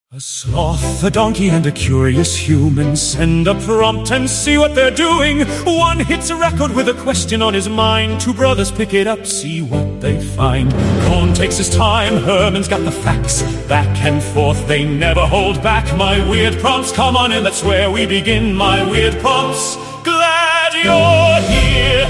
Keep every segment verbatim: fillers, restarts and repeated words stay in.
A sloth, a donkey, and a curious human send a prompt and see what they're doing. One hits a record with a question on his mind. Two brothers pick it up, see what they find. Cohn takes his time, Herman's got the facts. Back and forth, they never hold back. My weird prompts, come on in, that's where we begin. My weird prompts, glad you're here.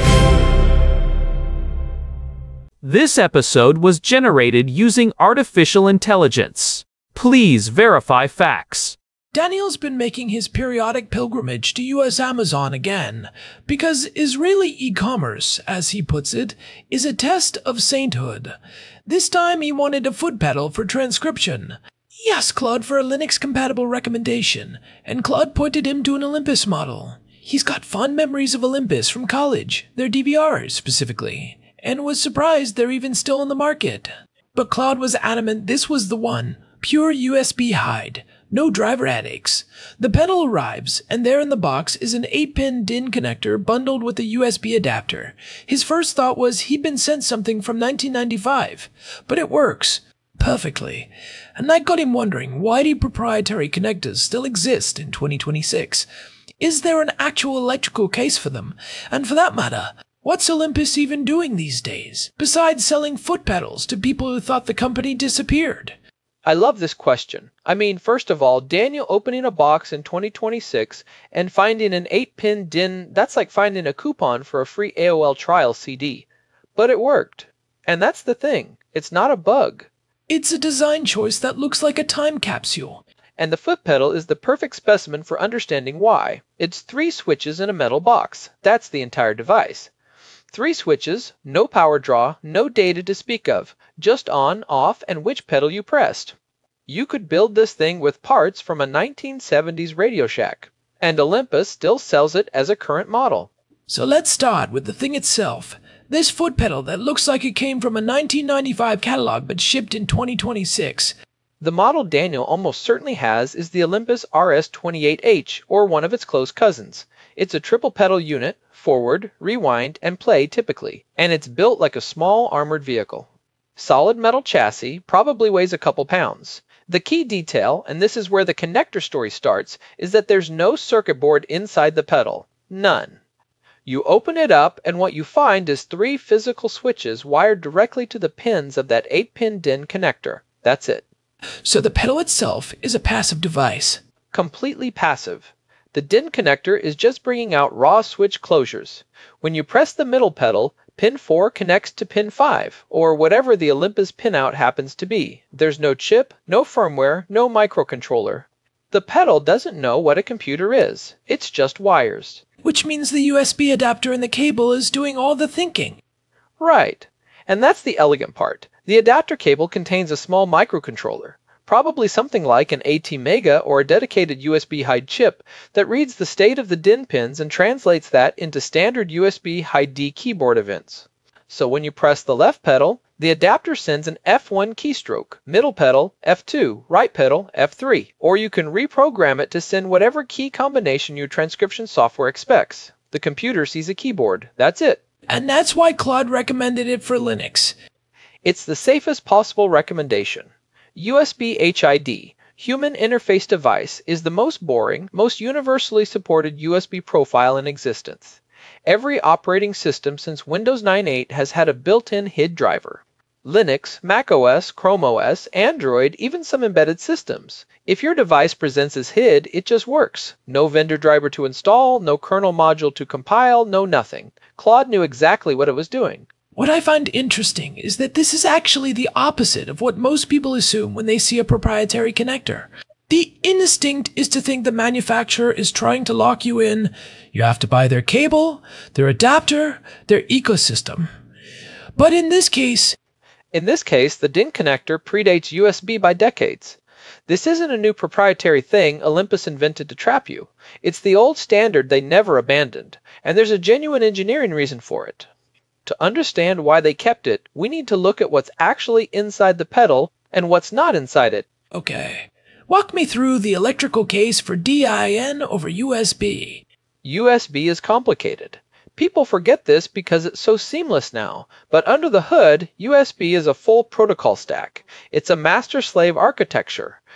This episode was generated using artificial intelligence. Please verify facts. Daniel's been making his periodic pilgrimage to U S Amazon again, because Israeli e-commerce, as he puts it, is a test of sainthood. This time he wanted a foot pedal for transcription. He asked Claude for a Linux-compatible recommendation, and Claude pointed him to an Olympus model. He's got fond memories of Olympus from college, their D V Rs specifically, and was surprised they're even still on the market. But Claude was adamant this was the one. Pure U S B hide. No driver headaches. The pedal arrives, and there in the box is an eight pin D I N connector bundled with a U S B adapter. His first thought was he'd been sent something from nineteen ninety-five, but it works perfectly. And that got him wondering, why do proprietary connectors still exist in twenty twenty-six? Is there an actual electrical case for them? And for that matter, what's Olympus even doing these days, besides selling foot pedals to people who thought the company disappeared? I love this question. I mean, first of all, Daniel opening a box in twenty twenty-six and finding an eight pin D I N, that's like finding a coupon for a free A O L trial C D. But it worked. And that's the thing. It's not a bug. It's a design choice that looks like a time capsule. And the foot pedal is the perfect specimen for understanding why. It's three switches in a metal box. That's the entire device. Three switches, no power draw, no data to speak of, just on, off, and which pedal you pressed. You could build this thing with parts from a nineteen seventies Radio Shack, and Olympus still sells it as a current model. So let's start with the thing itself. This foot pedal that looks like it came from a nineteen ninety-five catalog but shipped in twenty twenty-six. The model Daniel almost certainly has is the Olympus R S twenty-eight H, or one of its close cousins. It's a triple pedal unit, forward, rewind, and play typically, and it's built like a small armored vehicle. Solid metal chassis, probably weighs a couple pounds. The key detail, and this is where the connector story starts, is that there's no circuit board inside the pedal. None. You open it up, and what you find is three physical switches wired directly to the pins of that eight pin D I N connector. That's it. So the pedal itself is a passive device. Completely passive. The D I N connector is just bringing out raw switch closures. When you press the middle pedal, pin four connects to pin five, or whatever the Olympus pinout happens to be. There's no chip, no firmware, no microcontroller. The pedal doesn't know what a computer is. It's just wires. Which means the U S B adapter in the cable is doing all the thinking. Right. And that's the elegant part. The adapter cable contains a small microcontroller, probably something like an ATmega or a dedicated U S B hide chip that reads the state of the D I N pins and translates that into standard U S B hide D keyboard events. So when you press the left pedal, the adapter sends an F one keystroke, middle pedal, F two, right pedal, F three, or you can reprogram it to send whatever key combination your transcription software expects. The computer sees a keyboard. That's it. And that's why Claude recommended it for Linux. It's the safest possible recommendation. U S B H I D, Human Interface Device, is the most boring, most universally supported U S B profile in existence. Every operating system since Windows nine point eight has had a built-in H I D driver. Linux, macOS, Chrome O S, Android, even some embedded systems. If your device presents as H I D, it just works. No vendor driver to install, no kernel module to compile, no nothing. Claude knew exactly what it was doing. What I find interesting is that this is actually the opposite of what most people assume when they see a proprietary connector. The instinct is to think the manufacturer is trying to lock you in. You have to buy their cable, their adapter, their ecosystem. But in this case... In this case, the D I N connector predates U S B by decades. This isn't a new proprietary thing Olympus invented to trap you. It's the old standard they never abandoned, and there's a genuine engineering reason for it. To understand why they kept it, we need to look at what's actually inside the pedal and what's not inside it. Okay. Walk me through the electrical case for D I N over U S B. U S B is complicated. People forget this because it's so seamless now, but under the hood, U S B is a full protocol stack. It's a master-slave architecture.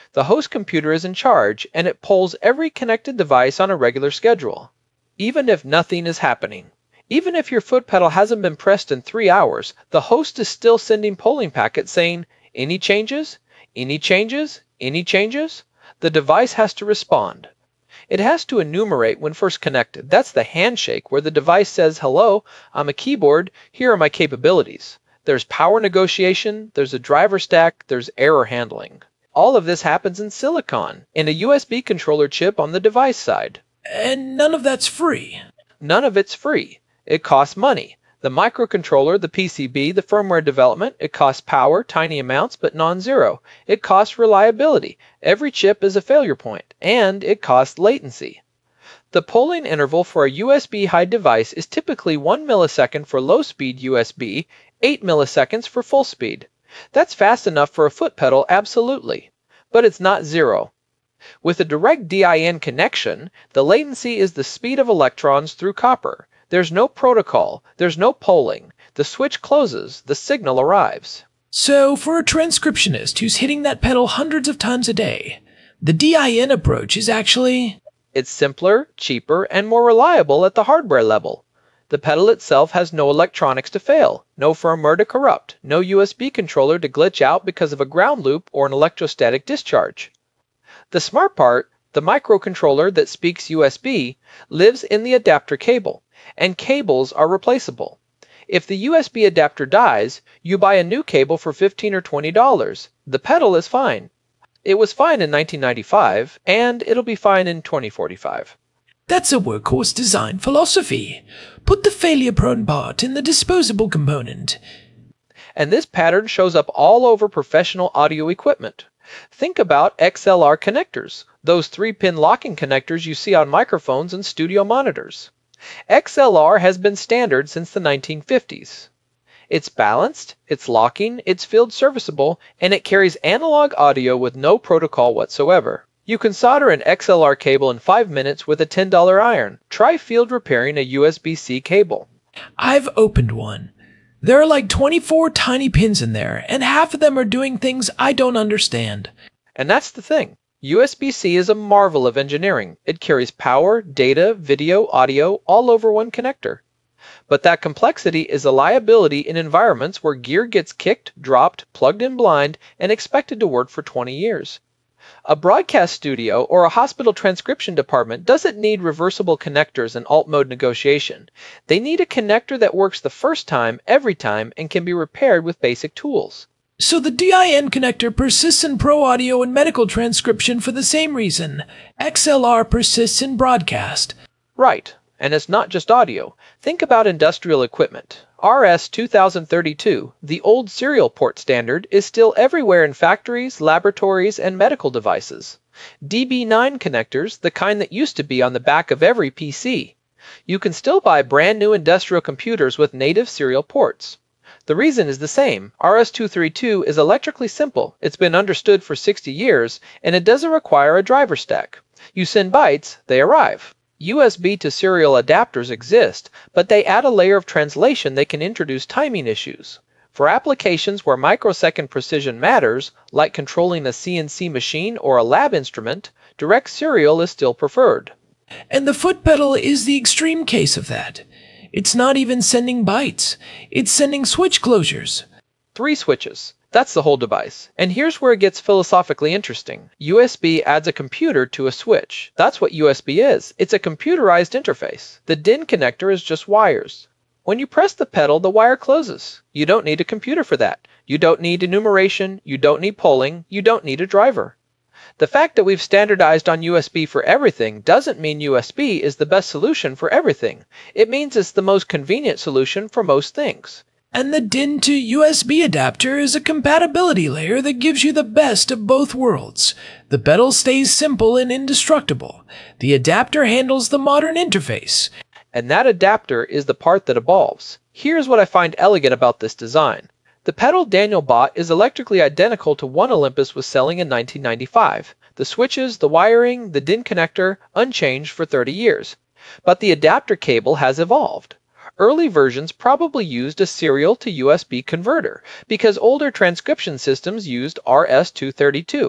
The host computer is in charge, and it polls every connected device on a regular schedule, even if nothing is happening. Even if your foot pedal hasn't been pressed in three hours, the host is still sending polling packets saying, "Any changes? Any changes? Any changes?" The device has to respond. It has to enumerate when first connected. That's the handshake, where the device says, "Hello, I'm a keyboard, here are my capabilities." There's power negotiation, there's a driver stack, there's error handling. All of this happens in silicon, in a U S B controller chip on the device side. And none of that's free. None of it's free. It costs money. The microcontroller, the P C B, the firmware development, it costs power, tiny amounts, but non-zero. It costs reliability. Every chip is a failure point, and it costs latency. The polling interval for a U S B high device is typically one millisecond for low-speed U S B, eight milliseconds for full speed. That's fast enough for a foot pedal, absolutely. But it's not zero. With a direct D I N connection, the latency is the speed of electrons through copper. There's no protocol, there's no polling. The switch closes, the signal arrives. So, for a transcriptionist who's hitting that pedal hundreds of times a day, the D I N approach is actually... It's simpler, cheaper, and more reliable at the hardware level. The pedal itself has no electronics to fail, no firmware to corrupt, no U S B controller to glitch out because of a ground loop or an electrostatic discharge. The smart part, the microcontroller that speaks U S B, lives in the adapter cable, and cables are replaceable. If the U S B adapter dies, you buy a new cable for fifteen or twenty dollars. The pedal is fine. It was fine in nineteen ninety-five, and it'll be fine in twenty forty-five. That's a workhorse design philosophy. Put the failure-prone part in the disposable component. And this pattern shows up all over professional audio equipment. Think about X L R connectors, those three-pin locking connectors you see on microphones and studio monitors. X L R has been standard since the nineteen fifties. It's balanced, it's locking, it's field serviceable, and it carries analog audio with no protocol whatsoever. You can solder an X L R cable in five minutes with a ten dollar iron. Try field repairing a U S B C cable. I've opened one. There are like twenty-four tiny pins in there, and half of them are doing things I don't understand. And that's the thing. U S B C is a marvel of engineering. It carries power, data, video, audio, all over one connector. But that complexity is a liability in environments where gear gets kicked, dropped, plugged in blind, and expected to work for twenty years. A broadcast studio or a hospital transcription department doesn't need reversible connectors and alt mode negotiation. They need a connector that works the first time, every time, and can be repaired with basic tools. So the D I N connector persists in pro audio and medical transcription for the same reason X L R persists in broadcast. Right, and it's not just audio. Think about industrial equipment. R S two thousand thirty-two, the old serial port standard, is still everywhere in factories, laboratories, and medical devices. D B nine connectors, the kind that used to be on the back of every P C. You can still buy brand new industrial computers with native serial ports. The reason is the same. R S two thirty-two is electrically simple, it's been understood for sixty years, and it doesn't require a driver stack. You send bytes, they arrive. U S B to serial adapters exist, but they add a layer of translation that can introduce timing issues. For applications where microsecond precision matters, like controlling a C N C machine or a lab instrument, direct serial is still preferred. And the foot pedal is the extreme case of that. It's not even sending bytes, it's sending switch closures. Three switches. That's the whole device. And here's where it gets philosophically interesting. U S B adds a computer to a switch. That's what U S B is. It's a computerized interface. The D I N connector is just wires. When you press the pedal, the wire closes. You don't need a computer for that. You don't need enumeration. You don't need polling. You don't need a driver. The fact that we've standardized on U S B for everything doesn't mean U S B is the best solution for everything. It means it's the most convenient solution for most things. And the D I N to U S B adapter is a compatibility layer that gives you the best of both worlds. The pedal stays simple and indestructible. The adapter handles the modern interface. And that adapter is the part that evolves. Here's what I find elegant about this design. The pedal Daniel bought is electrically identical to one Olympus was selling in nineteen ninety-five. The switches, the wiring, the D I N connector, unchanged for thirty years. But the adapter cable has evolved. Early versions probably used a serial to U S B converter, because older transcription systems used R S two thirty-two.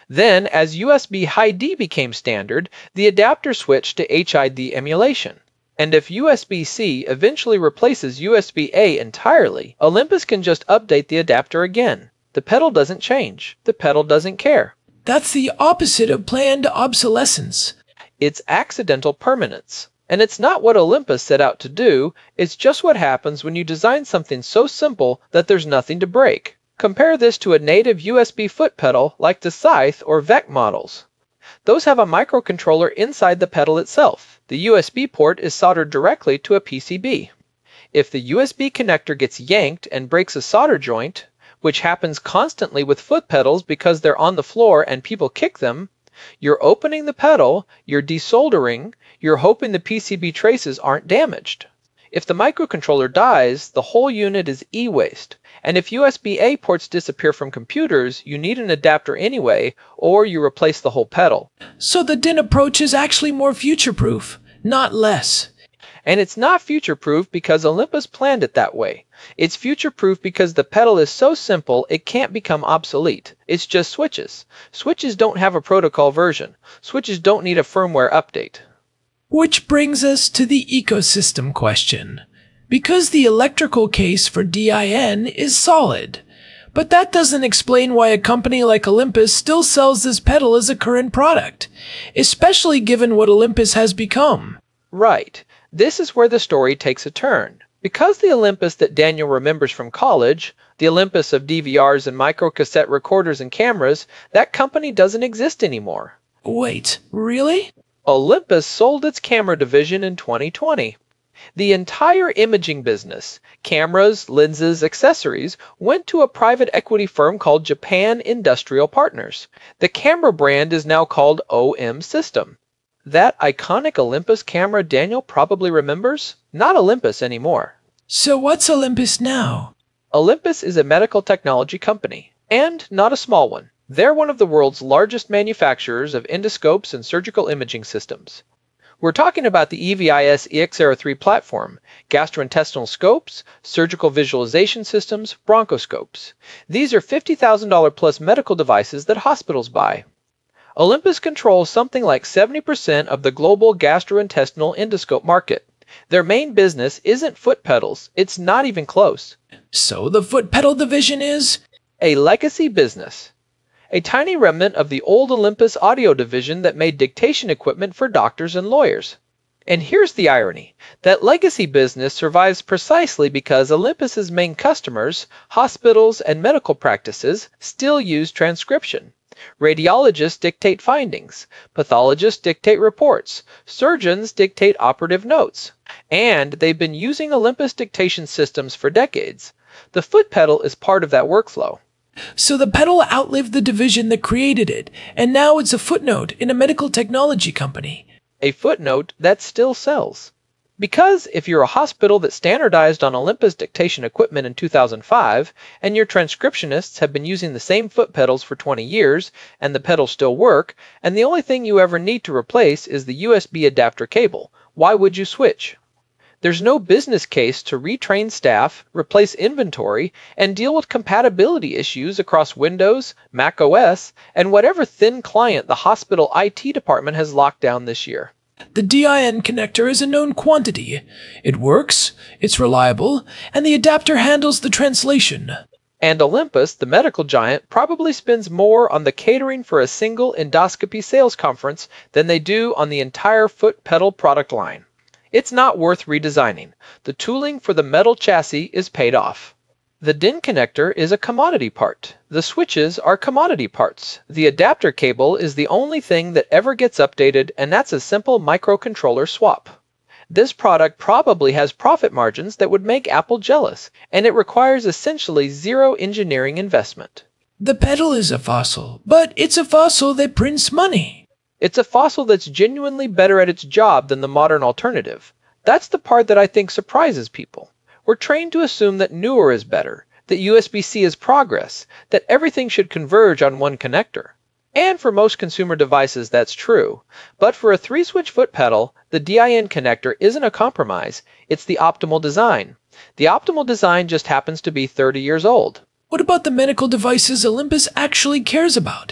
Then, as U S B Hi-D became standard, the adapter switched to H I D emulation. And if U S B C eventually replaces U S B A entirely, Olympus can just update the adapter again. The pedal doesn't change. The pedal doesn't care. That's the opposite of planned obsolescence. It's accidental permanence. And it's not what Olympus set out to do, it's just what happens when you design something so simple that there's nothing to break. Compare this to a native U S B foot pedal like the Scythe or Vec models. Those have a microcontroller inside the pedal itself. The U S B port is soldered directly to a P C B. If the U S B connector gets yanked and breaks a solder joint, which happens constantly with foot pedals because they're on the floor and people kick them, you're opening the pedal, you're desoldering, you're hoping the P C B traces aren't damaged. If the microcontroller dies, the whole unit is e-waste. And if U S B A ports disappear from computers, you need an adapter anyway, or you replace the whole pedal. So the D I N approach is actually more future-proof, not less. And it's not future-proof because Olympus planned it that way. It's future-proof because the pedal is so simple it can't become obsolete. It's just switches. Switches don't have a protocol version. Switches don't need a firmware update. Which brings us to the ecosystem question. Because the electrical case for D I N is solid. But that doesn't explain why a company like Olympus still sells this pedal as a current product, especially given what Olympus has become. Right. This is where the story takes a turn. Because the Olympus that Daniel remembers from college, the Olympus of D V Rs and microcassette recorders and cameras, that company doesn't exist anymore. Wait, really? Olympus sold its camera division in twenty twenty. The entire imaging business, cameras, lenses, accessories, went to a private equity firm called Japan Industrial Partners. The camera brand is now called O M System. That iconic Olympus camera Daniel probably remembers? Not Olympus anymore. So what's Olympus now? Olympus is a medical technology company, and not a small one. They're one of the world's largest manufacturers of endoscopes and surgical imaging systems. We're talking about the E V I S E X Era three platform, gastrointestinal scopes, surgical visualization systems, bronchoscopes. These are fifty thousand dollars plus medical devices that hospitals buy. Olympus controls something like seventy percent of the global gastrointestinal endoscope market. Their main business isn't foot pedals, it's not even close. So the foot pedal division is? A legacy business. A tiny remnant of the old Olympus audio division that made dictation equipment for doctors and lawyers. And here's the irony. That legacy business survives precisely because Olympus's main customers, hospitals and medical practices, still use transcription. Radiologists dictate findings, pathologists dictate reports, surgeons dictate operative notes, and they've been using Olympus dictation systems for decades. The foot pedal is part of that workflow. So the pedal outlived the division that created it, and now it's a footnote in a medical technology company. A footnote that still sells. Because if you're a hospital that standardized on Olympus dictation equipment in two thousand five, and your transcriptionists have been using the same foot pedals for twenty years, and the pedals still work, and the only thing you ever need to replace is the U S B adapter cable, why would you switch? There's no business case to retrain staff, replace inventory, and deal with compatibility issues across Windows, Mac O S, and whatever thin client the hospital I T department has locked down this year. The D I N connector is a known quantity. It works, it's reliable, and the adapter handles the translation. And Olympus, the medical giant, probably spends more on the catering for a single endoscopy sales conference than they do on the entire foot pedal product line. It's not worth redesigning. The tooling for the metal chassis is paid off. The D I N connector is a commodity part. The switches are commodity parts. The adapter cable is the only thing that ever gets updated, and that's a simple microcontroller swap. This product probably has profit margins that would make Apple jealous, and it requires essentially zero engineering investment. The pedal is a fossil, but it's a fossil that prints money. It's a fossil that's genuinely better at its job than the modern alternative. That's the part that I think surprises people. We're trained to assume that newer is better, that U S B C is progress, that everything should converge on one connector. And for most consumer devices that's true. But for a three-switch foot pedal, the D I N connector isn't a compromise, it's the optimal design. The optimal design just happens to be thirty years old. What about the medical devices Olympus actually cares about?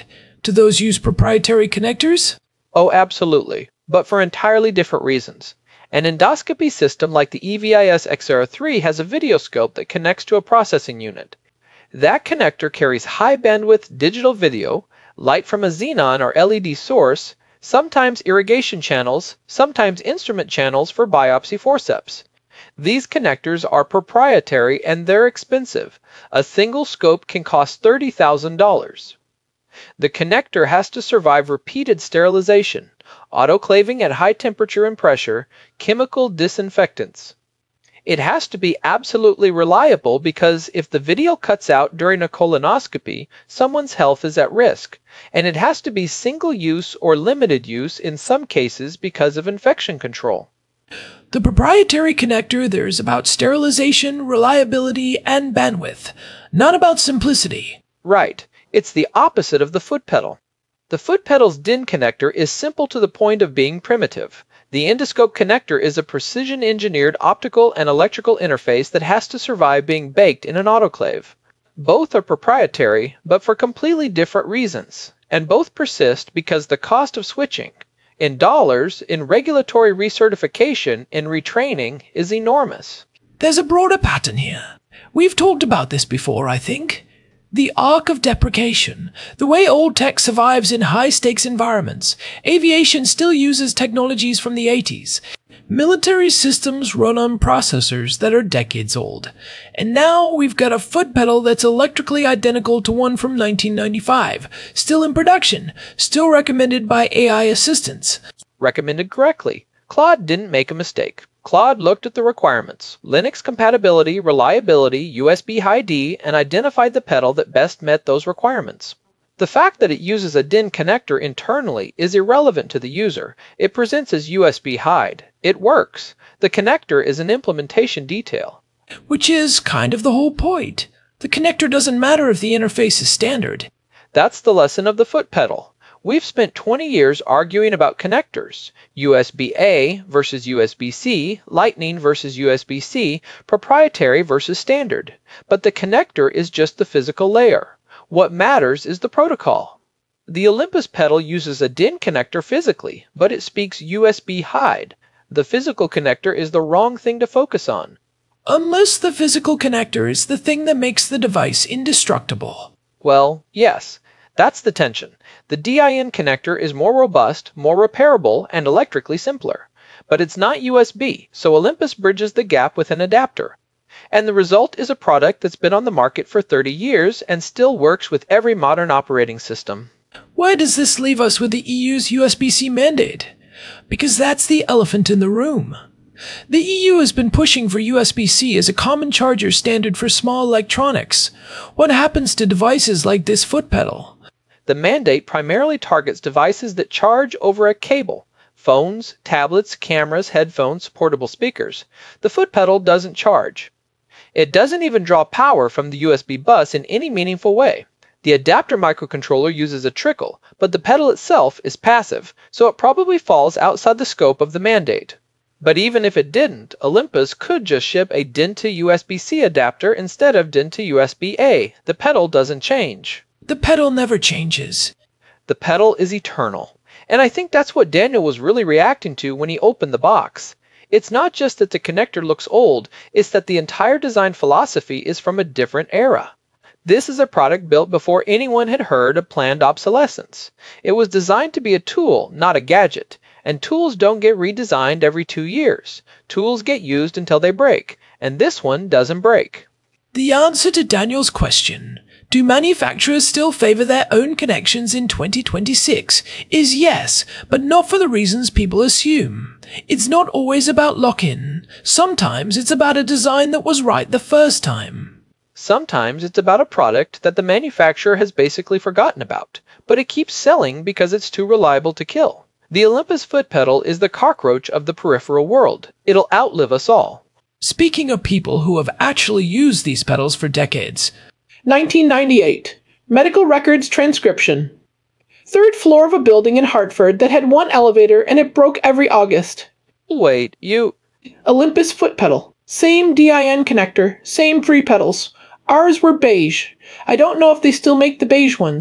Do those use proprietary connectors? Oh, absolutely, but for entirely different reasons. An endoscopy system like the E V I S X R three has a video scope that connects to a processing unit. That connector carries high bandwidth digital video, light from a xenon or L E D source, sometimes irrigation channels, sometimes instrument channels for biopsy forceps. These connectors are proprietary and they're expensive. A single scope can cost thirty thousand dollars. The connector has to survive repeated sterilization, autoclaving at high temperature and pressure, chemical disinfectants. It has to be absolutely reliable because if the video cuts out during a colonoscopy, someone's health is at risk, and it has to be single use or limited use in some cases because of infection control. The proprietary connector, there's about sterilization, reliability, and bandwidth, not about simplicity. Right. It's the opposite of the foot pedal. The foot pedal's D I N connector is simple to the point of being primitive. The endoscope connector is a precision-engineered optical and electrical interface that has to survive being baked in an autoclave. Both are proprietary, but for completely different reasons, and both persist because the cost of switching, in dollars, in regulatory recertification, in retraining, is enormous. There's a broader pattern here. We've talked about this before, I think. The arc of deprecation, the way old tech survives in high-stakes environments. Aviation still uses technologies from the eighties. Military systems run on processors that are decades old. And now we've got a foot pedal that's electrically identical to one from nineteen ninety-five, still in production, still recommended by A I assistants. Recommended correctly. Claude didn't make a mistake. Claude looked at the requirements, Linux compatibility, reliability, U S B High D, and identified the pedal that best met those requirements. The fact that it uses a D I N connector internally is irrelevant to the user. It presents as U S B High. It works. The connector is an implementation detail. Which is kind of the whole point. The connector doesn't matter if the interface is standard. That's the lesson of the foot pedal. We've spent twenty years arguing about connectors, U S B A versus U S B C, Lightning versus U S B C, proprietary versus standard. But the connector is just the physical layer. What matters is the protocol. The Olympus pedal uses a D I N connector physically, but it speaks U S B High. The physical connector is the wrong thing to focus on. Unless the physical connector is the thing that makes the device indestructible. Well, yes. That's the tension. The D I N connector is more robust, more repairable, and electrically simpler. But it's not U S B, so Olympus bridges the gap with an adapter. And the result is a product that's been on the market for thirty years and still works with every modern operating system. Why does this leave us with the E U's U S B C mandate? Because that's the elephant in the room. The E U has been pushing for U S B C as a common charger standard for small electronics. What happens to devices like this foot pedal? The mandate primarily targets devices that charge over a cable. Phones, tablets, cameras, headphones, portable speakers. The foot pedal doesn't charge. It doesn't even draw power from the U S B bus in any meaningful way. The adapter microcontroller uses a trickle, but the pedal itself is passive, so it probably falls outside the scope of the mandate. But even if it didn't, Olympus could just ship a D I N to U S B C adapter instead of D I N to U S B A. The pedal doesn't change. The pedal never changes. The pedal is eternal. And I think that's what Daniel was really reacting to when he opened the box. It's not just that the connector looks old, it's that the entire design philosophy is from a different era. This is a product built before anyone had heard of planned obsolescence. It was designed to be a tool, not a gadget. And tools don't get redesigned every two years. Tools get used until they break, and this one doesn't break. The answer to Daniel's question, do manufacturers still favor their own connections in twenty twenty-six, is yes, but not for the reasons people assume. It's not always about lock-in. Sometimes it's about a design that was right the first time. Sometimes it's about a product that the manufacturer has basically forgotten about, but it keeps selling because it's too reliable to kill. The Olympus foot pedal is the cockroach of the peripheral world. It'll outlive us all. Speaking of people who have actually used these pedals for decades. nineteen ninety-eight. Medical records transcription. Third floor of a building in Hartford that had one elevator and it broke every August. Wait, you... Olympus foot pedal. Same D I N connector, same three pedals. Ours were beige. I don't know if they still make the beige ones.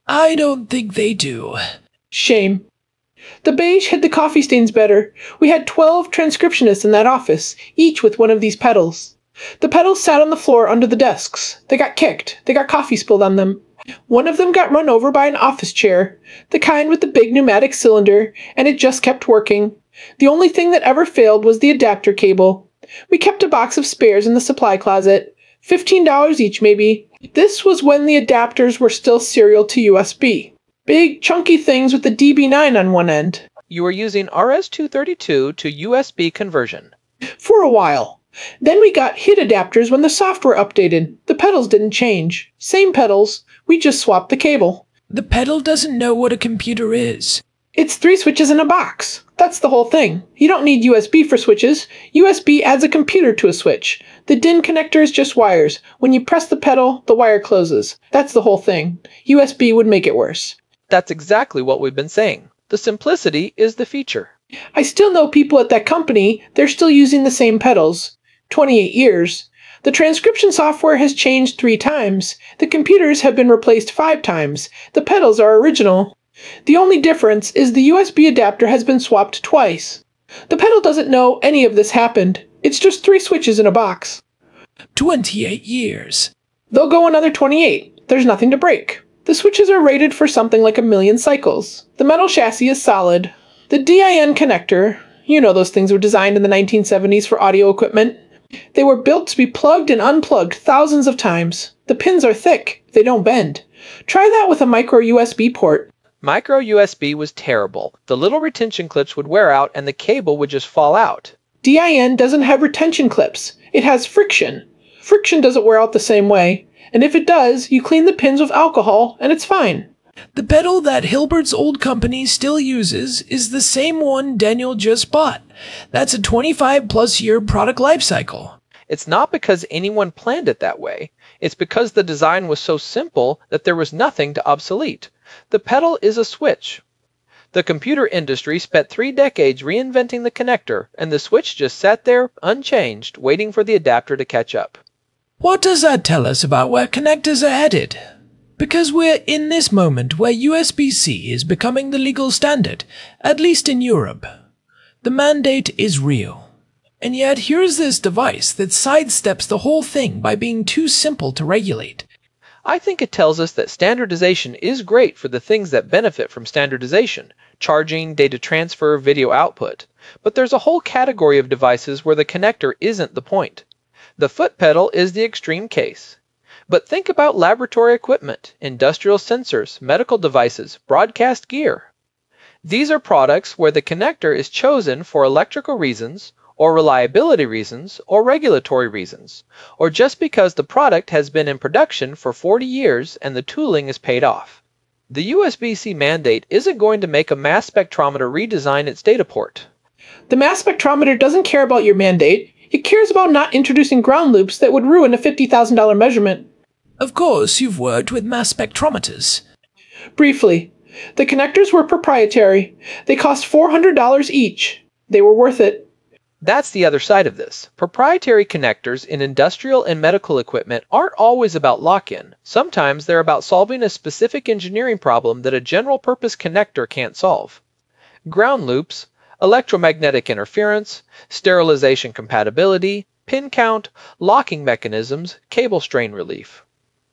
I don't think they do. Shame. The beige hid the coffee stains better. We had twelve transcriptionists in that office, each with one of these pedals. The pedals sat on the floor under the desks. They got kicked. They got coffee spilled on them. One of them got run over by an office chair, the kind with the big pneumatic cylinder, and it just kept working. The only thing that ever failed was the adapter cable. We kept a box of spares in the supply closet. Fifteen dollars each, maybe. This was when the adapters were still serial to U S B. Big, chunky things with the D B nine on one end. You were using R S two thirty-two to U S B conversion. For a while. Then we got H I D adapters when the software updated. The pedals didn't change. Same pedals. We just swapped the cable. The pedal doesn't know what a computer is. It's three switches in a box. That's the whole thing. You don't need U S B for switches. U S B adds a computer to a switch. The D I N connector is just wires. When you press the pedal, the wire closes. That's the whole thing. U S B would make it worse. That's exactly what we've been saying. The simplicity is the feature. I still know people at that company. They're still using the same pedals. twenty-eight years. The transcription software has changed three times. The computers have been replaced five times. The pedals are original. The only difference is the U S B adapter has been swapped twice. The pedal doesn't know any of this happened. It's just three switches in a box. twenty-eight years. They'll go another twenty-eight. There's nothing to break. The switches are rated for something like a million cycles. The metal chassis is solid. The D I N connector, you know those things were designed in the nineteen seventies for audio equipment. They were built to be plugged and unplugged thousands of times. The pins are thick. They don't bend. Try that with a micro U S B port. Micro U S B was terrible. The little retention clips would wear out and the cable would just fall out. D I N doesn't have retention clips. It has friction. Friction doesn't wear out the same way. And if it does, you clean the pins with alcohol and it's fine. The pedal that Hilbert's old company still uses is the same one Daniel just bought. That's a twenty-five plus year product life cycle. It's not because anyone planned it that way. It's because the design was so simple that there was nothing to obsolete. The pedal is a switch. The computer industry spent three decades reinventing the connector, and the switch just sat there, unchanged, waiting for the adapter to catch up. What does that tell us about where connectors are headed? Because we're in this moment where U S B C is becoming the legal standard, at least in Europe. The mandate is real. And yet here's this device that sidesteps the whole thing by being too simple to regulate. I think it tells us that standardization is great for the things that benefit from standardization, charging, data transfer, video output. But there's a whole category of devices where the connector isn't the point. The foot pedal is the extreme case. But think about laboratory equipment, industrial sensors, medical devices, broadcast gear. These are products where the connector is chosen for electrical reasons, or reliability reasons, or regulatory reasons, or just because the product has been in production for forty years and the tooling is paid off. The U S B C mandate isn't going to make a mass spectrometer redesign its data port. The mass spectrometer doesn't care about your mandate. It cares about not introducing ground loops that would ruin a fifty thousand dollars measurement. Of course, you've worked with mass spectrometers. Briefly, the connectors were proprietary. They cost four hundred dollars each. They were worth it. That's the other side of this. Proprietary connectors in industrial and medical equipment aren't always about lock-in. Sometimes they're about solving a specific engineering problem that a general-purpose connector can't solve. Ground loops, electromagnetic interference, sterilization compatibility, pin count, locking mechanisms, cable strain relief.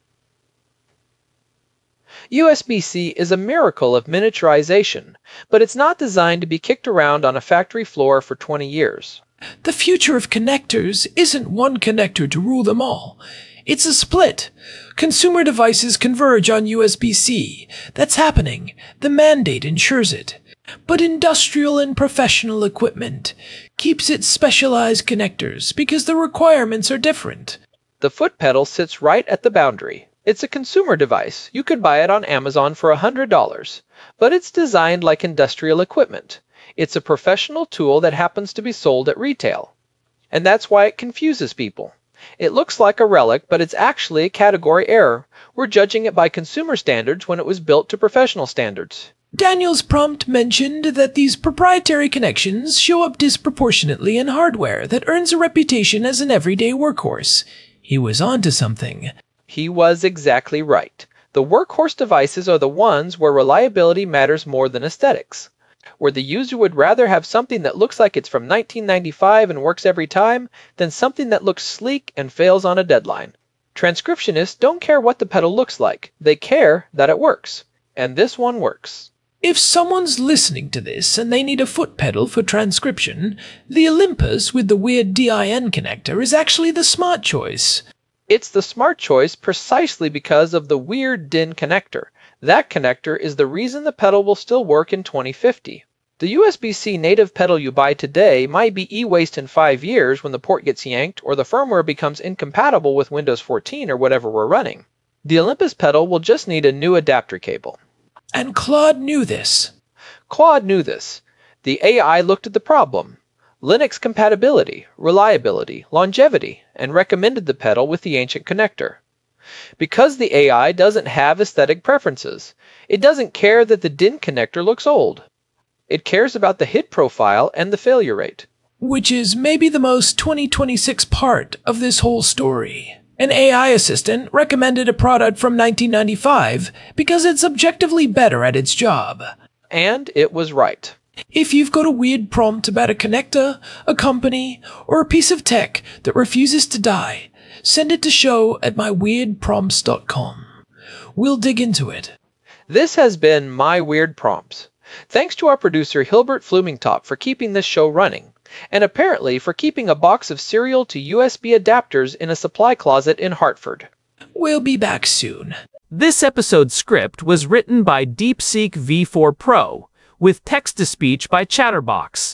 U S B C is a miracle of miniaturization, but it's not designed to be kicked around on a factory floor for twenty years. The future of connectors isn't one connector to rule them all. It's a split. Consumer devices converge on U S B C. That's happening. The mandate ensures it. But industrial and professional equipment keeps its specialized connectors because the requirements are different. The foot pedal sits right at the boundary. It's a consumer device. You could buy it on Amazon for one hundred dollars. But it's designed like industrial equipment. It's a professional tool that happens to be sold at retail. And that's why it confuses people. It looks like a relic, but it's actually a category error. We're judging it by consumer standards when it was built to professional standards. Daniel's prompt mentioned that these proprietary connections show up disproportionately in hardware that earns a reputation as an everyday workhorse. He was onto something. He was exactly right. The workhorse devices are the ones where reliability matters more than aesthetics, where the user would rather have something that looks like it's from nineteen ninety-five and works every time than something that looks sleek and fails on a deadline. Transcriptionists don't care what the pedal looks like, they care that it works. And this one works. If someone's listening to this and they need a foot pedal for transcription, the Olympus with the weird D I N connector is actually the smart choice. It's the smart choice precisely because of the weird D I N connector. That connector is the reason the pedal will still work in twenty fifty. The U S B C native pedal you buy today might be e-waste in five years when the port gets yanked or the firmware becomes incompatible with Windows fourteen or whatever we're running. The Olympus pedal will just need a new adapter cable. And Claude knew this. Claude knew this. The A I looked at the problem. Linux compatibility, reliability, longevity, and recommended the pedal with the ancient connector. Because the A I doesn't have aesthetic preferences, it doesn't care that the D I N connector looks old. It cares about the hit profile and the failure rate. Which is maybe the most twenty twenty-six part of this whole story. An A I assistant recommended a product from nineteen ninety-five because it's objectively better at its job. And it was right. If you've got a weird prompt about a connector, a company, or a piece of tech that refuses to die, send it to show at my weird prompts dot com. We'll dig into it. This has been My Weird Prompts. Thanks to our producer Hilbert Flumingtop for keeping this show running, and apparently for keeping a box of cereal to U S B adapters in a supply closet in Hartford. We'll be back soon. This episode's script was written by DeepSeek V four Pro, with text-to-speech by Chatterbox.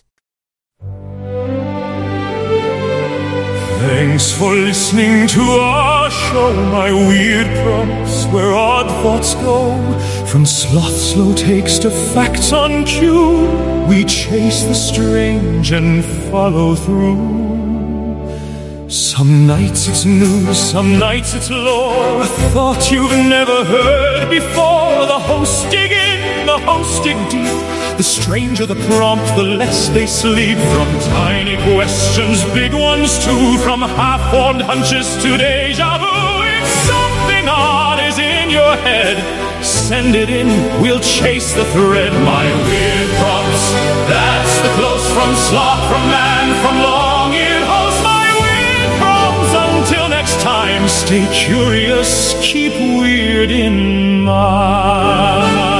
Thanks for listening to our show, My Weird Prompts, where odd thoughts go. From sloth slow takes to facts on cue, we chase the strange and follow through. Some nights it's news, some nights it's lore, a thought you've never heard before. The hosts dig in, the hosts dig deep. The stranger the prompt, the less they sleep. From tiny questions, big ones too. From half-formed hunches to deja vu. If something odd is in your head, send it in, we'll chase the thread. My Weird Prompts, that's the close from sloth, from man, from long-eared host. My Weird Prompts, until next time, stay curious, keep weird in mind.